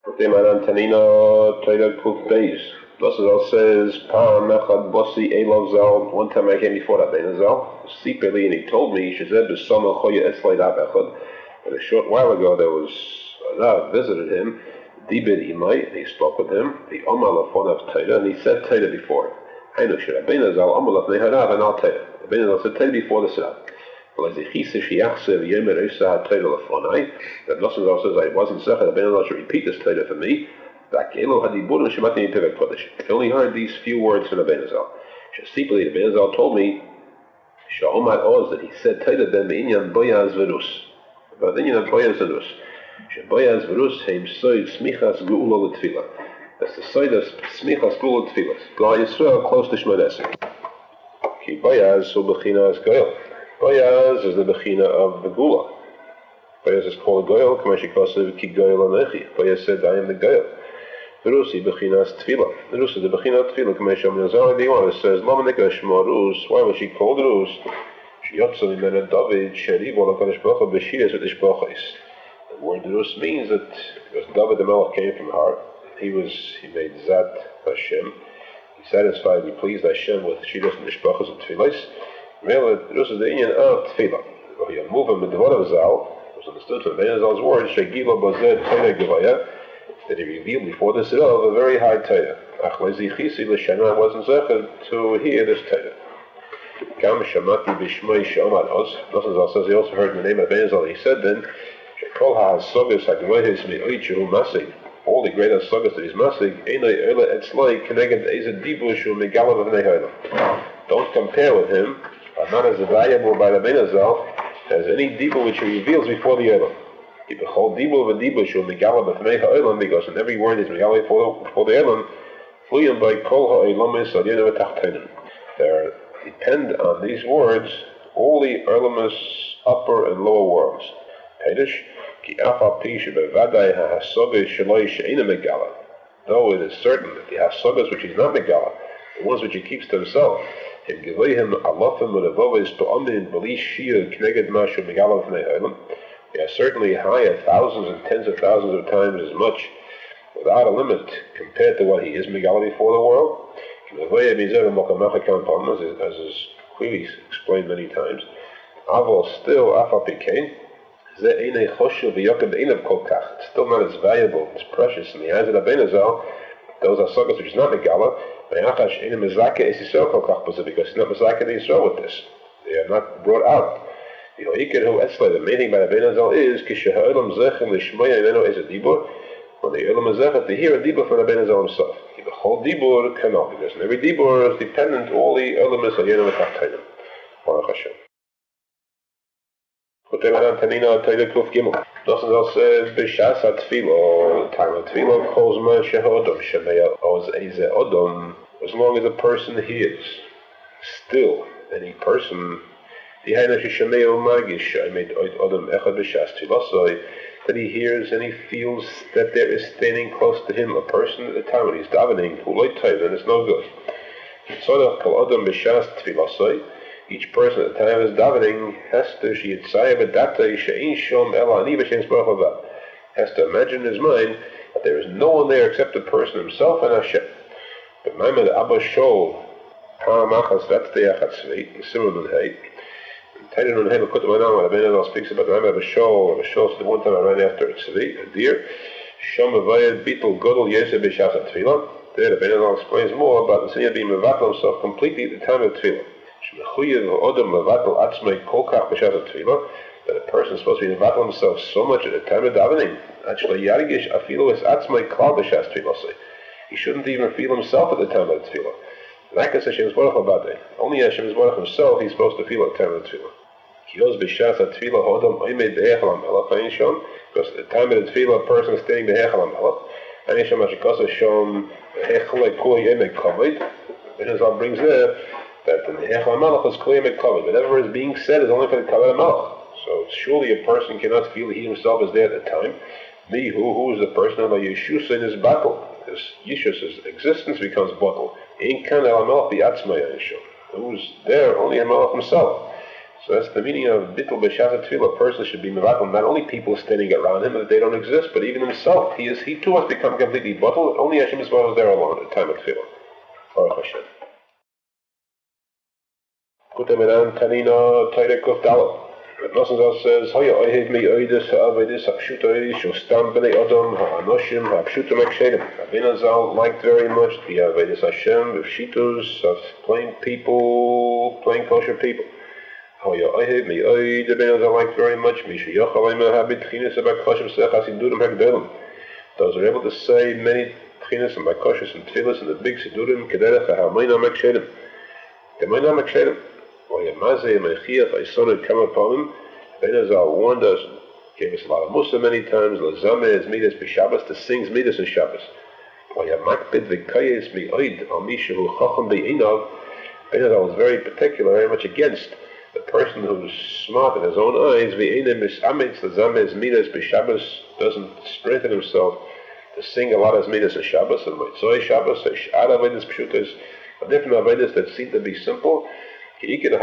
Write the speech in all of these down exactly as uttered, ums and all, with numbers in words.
The man Antonino Taylor Cook Days. Russell says, Pan Mechad Bossi Elov Zal. One time I came before that Benazal, secretly, and he told me, she said, Besama Choya Eslay Dabechad. And a short while ago, there was a Rav visited him, Dibid Imai, and he spoke with him, the Omal of Taylor, and he said Taylor before. I know, should I Benazal, Omal of Neharav, and I'll Taylor. Benazal said Taylor before the Rav. Well, as he chisa shiachse v'yemer Isa Taylor Lafonai, that Russell says, I wasn't certain that Benazal should repeat this Taylor for me. I only heard these few words from the Benazal. Shasipali, the Benazal told me, Sha'omad Oz, that he said, Taylor ben Inyan Boyaz Verus. About the Inyan Boyaz Verus. Boyaz Verus, Heim Soid Smichas Gu'ula L'Tfila. That's the side of Smichas Gu'ula L'Tfila. Gla Yisrael, close to Shmonesek. Ki Boyaz, so Bechina is Goyal. Boyaz is the Bechina of the Gula. Boyaz is called Goyal, Kamashi Kosev, Ki Goyal Anechi. Boyaz said, I am the Goyal. Verusi Bechinas Tfila. Verusi the Bechina Tfila Kamesham Nazar Diwan says Lamanika Shma Rus. Why was she called Rus? She Yotzali Mena David Sheriv Ola Kadosh Baruch Hu B'Shiras with Ishbachis. The word Rus means that because David the Melech came from her, he was he made Zat Hashem. He satisfied, he pleased Hashem with Shiras and Ishbachis and Tfilas. Really, Rus is the Inyan of Tfila. He moved him with the word of Zal. It was understood from Benazal's words Shegila Bazed Tfila Gevaya, that he revealed before this of a very high Torah. Achlezi Chisi L'Shana wasn't zecher to hear this Torah. Kam Shamati B'Shmai Shomad Oz. Nosson says he also heard in the name of Benazal. He said then, Shekol HaSogas HaGemoihes Me'oichu Masig. All the great Sogas that he's Masig, Einoi Eile Etzlai Keneged Eze Dibushu Megalav V'nei Ha'olam. Don't compare with him, but not as valuable by the Benazal as any Dibu which he reveals before the Olam. Because in every word is Megala for the Elam, fluent by Kol Ha'elamis Adiyana V'Tachtonim. There depend on these words all the Elamis upper and lower worlds. Pedish, Ki Afa Pisha Bevadai HaHasogas Shaloi She'ina Megala. Though it is certain that the Hasogas which is not Megala, the ones which he keeps to himself, Him Givoihim Alafim U'Nevovis To'amin B'Li Shir Kneged Mashu Megala V'nei Elam. They are certainly higher, thousands and tens of thousands of times as much, without a limit, compared to what he is Megala before the world. As is clearly explained many times. Aval still, Afa Pikein, it's still not as valuable, as precious in the eyes of the Benazal. Those are Sogas which is not Megala, because he's not Mizaka the Yisrael with this. They are not brought out. The main thing by the Benazal is when the Elam is zechet to hear a dibur from the Benazal himself. The whole dibur cannot, because in every dibur is dependent all the elements of Yena V'Tachtonim. Baruch Hashem. Tanina Taylor Kuf Gimel. Nosson says B'Shas HaTfilo, the time of Tfilo, calls Man Shehodom Shemeya Oz Eze Odom. As long as a person hears, still any person. That he hears and he feels that there is standing close to him a person at the time when he's davening, and it's no good. Each person at the time is davening has to has to imagine in his mind that there is no one there except the person himself and Hashem. But Maimon Abba Shol, that's the Achat Simon Hay. Taylor on Hema Kutum Anam, the Benazal speaks about the Ram of a show, a show, so the one time I ran after a tzvi, a deer, Shom Avayad Beetle Godel Yeseh B'Shas HaTfilah. There the Benazal explains more about the Seigneur being Mevatel himself completely at the time of Tfilah. Shemechuyev Odom Mevatel Atzmei Kolkach B'Shas HaTfilah, that a person is supposed to be Mevatel himself so much at the time of davening. Actually, Yarigish Afilo is Atzmei Klal B'Shas HaTfilah. He shouldn't even feel himself at the time of the Tfilah. Like I said, Hashem Yisborach Abadei. Only Hashem Yisborach himself he's supposed to feel at the time of the Tfilah. Because at the time of the Tfilah, a person is standing Behechal HaMelech, and Hashem Hashikos Hashem Hechalei Kuli Yemek Kavod. Benazal brings there that the Hechal HaMelech is Kuli Yemek Kavod. Whatever is being said is only for the Kavod HaMelech. So surely a person cannot feel he himself is there at the time. Me, who, who is the person of Yeshus in his battle? Because Yeshus' existence becomes bottle. Ain't kan el HaMelech the Atzmai Yeshua. Who's there? Only HaMelech himself. So that's the meaning of Bittul B'Shas Tefillah. A person should be mevatel not only people standing around him that they don't exist, but even himself. He is he too has become completely bottled. Only Hashem is there alone at the time of Tefillah. Baruch Hashem. Kutamiran Tanina Taira Kuf Dalet. The Nosson says, Hoya Oihed Mi Oidis Ha'avedis Ha'pshuta Shustam B'nei Odom Ha'anoshim Ha'pshuta Mekshedim. Rabbeinu Zal liked very much the Avedis Hashem, the Pshitus of plain people, plain kosher people. Hoya Oihed Mi Oid, Rabbeinu Zal liked very much Misha Yochalayim Ha'bitchinis Ha'bakoshem Se'chasidurim Ha'gdolim. Those are able to say many Tchinis and Bakoshes and Tfilis and the big Sidurim Kederech Ha'amayna Mekshedim. Gemayna Mekshedim. Rabbeinu Zal warned us, gave us a lot of musa many times, Lazameh is midas b'Shabbos, to sing midas in Shabbos. Rabbeinu Zal was very particular, very much against the person who's smart in his own eyes, Lazameh midas b'Shabbos, doesn't strengthen himself to sing a lot of midas in Shabbos, and Motzoi Shabbos, Sh'ar Avedis Pshutas, different Avedis that seem to be simple. The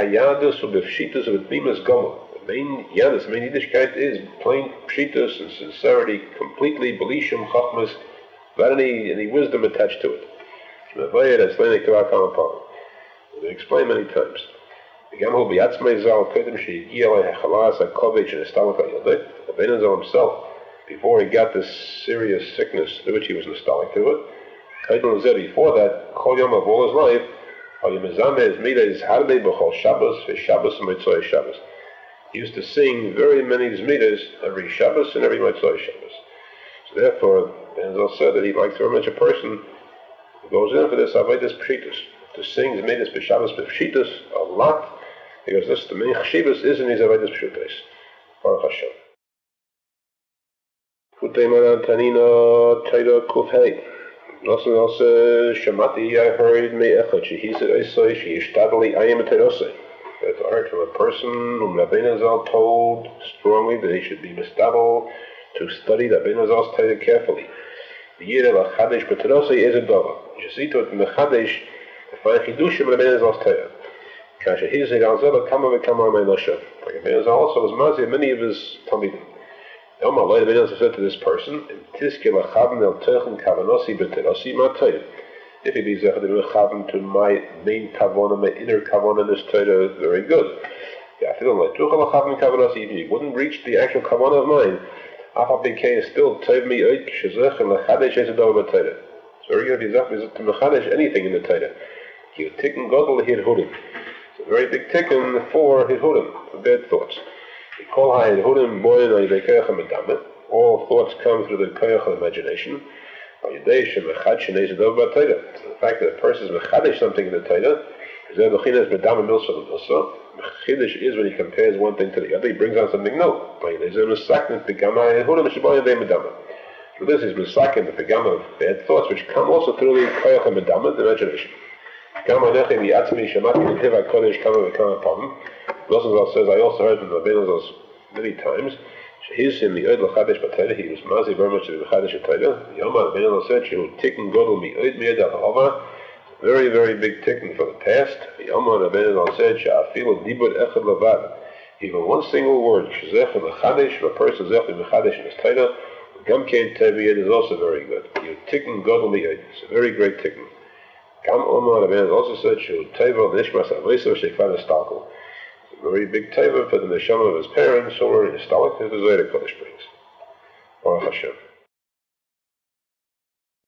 main yadus, the main Yiddishkeit is plain pshitus and sincerity, completely belishum chachmas, without any, any wisdom attached to it. We explain many times. Rabbeinu Zal himself, before he got this serious sickness to which he was nostalgic to it, before that, Kol Yom of all his life, he used to sing very many Zmidas every Shabbos and every Motzei Shabbos. So therefore, Benzal said that he likes very much a person who goes in for this Avedis Pshitus, to sing Zmidas B'Shabbos B'Pshitus a lot, because this, the main Chashivas is in these Avedis Pshutas. Baruch Hashem. Kutei Maran Tanina Taira Kufhei. Nosson also Shamati, I heard me echad shehi said Isai shehishtadli ayim terosei. That I heard from a person whom Rabbeinu Zal told strongly that he should be mistadel to study Rabbeinu Zal's Torah carefully. The year of Chadesh b'terosei is a dova. You see to it in the Chadesh to find chidushim Rabbeinu Zal's Torah. Kasha he said Al Zela kama v'kama me'nosha. Rabbeinu Zal also was mazi many of his talmidim. Yom Allah, Rabbeinu said to this person, if he be zechad to my main kavana, my inner kavana in this Torah, very good. If he wouldn't reach the actual kavana of mine, is still tov mi oid shezech and lechadesh es adov b'Torah. It's very good if he's to mechadesh anything in the Torah. He tikkun gadol hidhudim. It's a very big tikkun for hidhudim, for bad thoughts. All thoughts come through the koyach of imagination. So the fact that a person is mechadish something in the Torah, Chidish is when he compares one thing to the other, he brings out something new. So this is misakin, the pegama of bad thoughts, which come also through the koyach of medama, the imagination. Nosson says, I also heard from the Rabbeinu many times, he's in the Oid L'Chadesh B'Torah, he was mazi very much in the L'Chadesh B'Torah. Yoma Rabbeinu said, she would tikkun godel mi oid mi edach ha'ova, very, very big tikkun for the past. Yoma Rabbeinu said, she'afilu dibur echad levad, even one single word, shezech in L'Chadesh, if a person zech in L'Chadesh in his Torah, gam kein teviyed is also very good. You tikkun godel mi oid, it's a very great tikkun. Gam Omar Rabbeinu also said, she would tevel nishmas avoiso she'kvan estalkel. Very big teva for the neshama of his parents, or in his stomach, as the Zohar Kodesh brings. Baruch Hashem.